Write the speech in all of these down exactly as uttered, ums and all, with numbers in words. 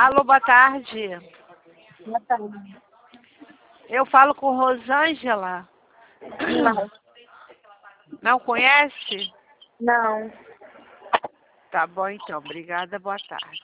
Alô, boa tarde. Boa tarde. Eu falo com Rosângela. Não. Não conhece? Não. Tá bom, então. Obrigada, boa tarde.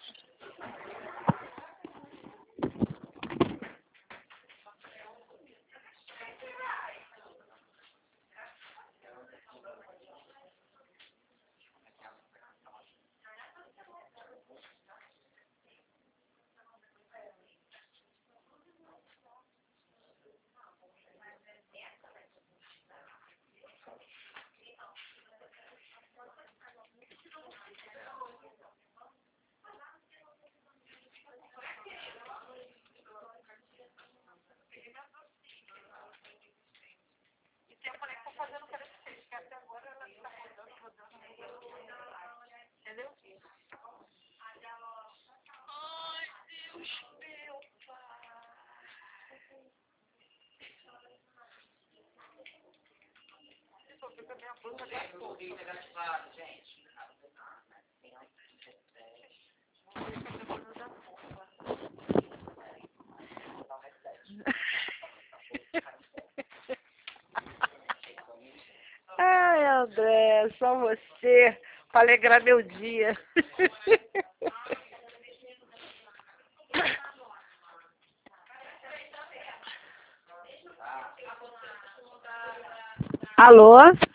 Ai, André, só você para alegrar meu dia. Alô?